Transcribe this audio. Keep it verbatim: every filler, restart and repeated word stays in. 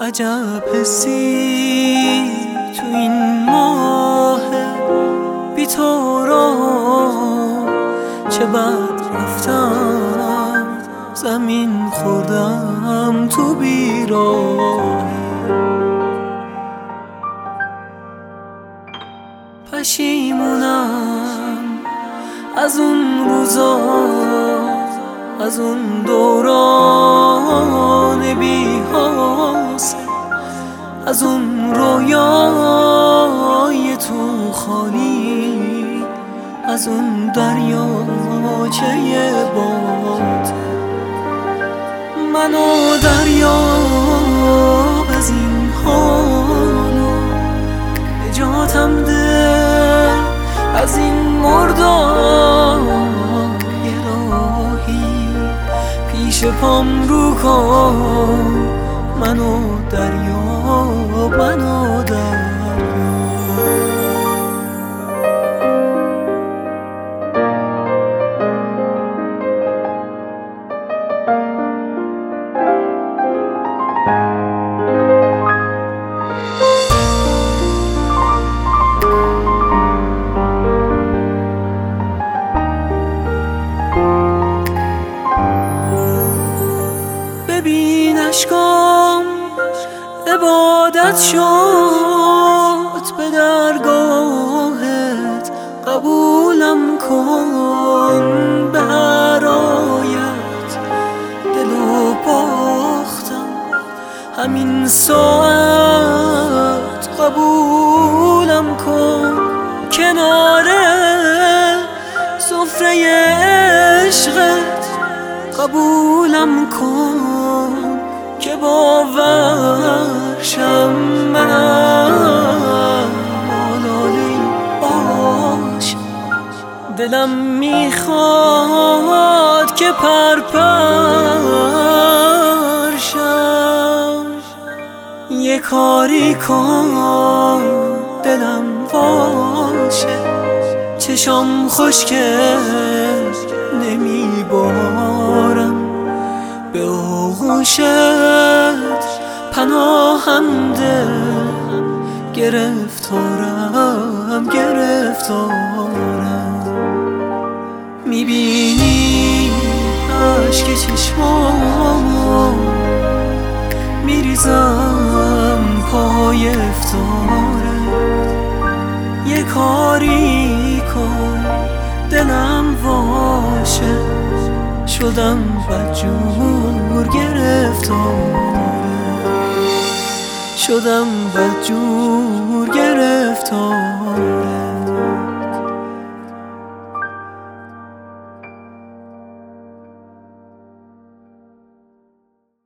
عجب حسی تو این ماه بی تو را چه بد رفتم، زمین خوردم تو بیراه. پشیمونم از اون روزا، از اون دوران بی حاصل، از اون رویای تو خالی، از اون دریاچه باد. من و دریا از این حالو نجاتم ده، از این مردار یه راهی پیش پام رو کن. من و دریا، من و دریا. ببین اشکام عبادت شد به درگاهت، قبولم کن به هر آیت. دلو باختم همین ساعت، قبولم کن کنار سفره عشقت. قبولم کن که باورشم من آلاله باش. دلم میخواد که پرپرشم، یه کاری کن دلم باشه. چشام خشکه نمیبارم، به آغوشت پناهم ده. گرفتارم گرفتارم، میبینی عشق چشمام، میریزم پای افتارت. یه کاری کن دلم واشه، شدم بدجور گرفتار، شدم بدجور گرفتار.